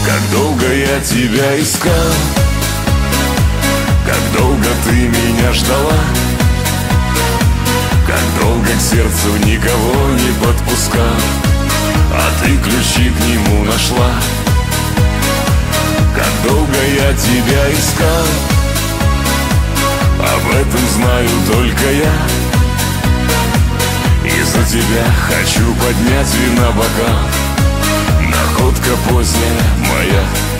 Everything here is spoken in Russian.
Как долго я тебя искал, как долго ты меня ждала, как долго к сердцу никого не подпускал, а ты ключи к нему нашла. Как долго я тебя искал, об этом знаю только я. И за тебя хочу поднять вина бокал. Находка поздняя моя.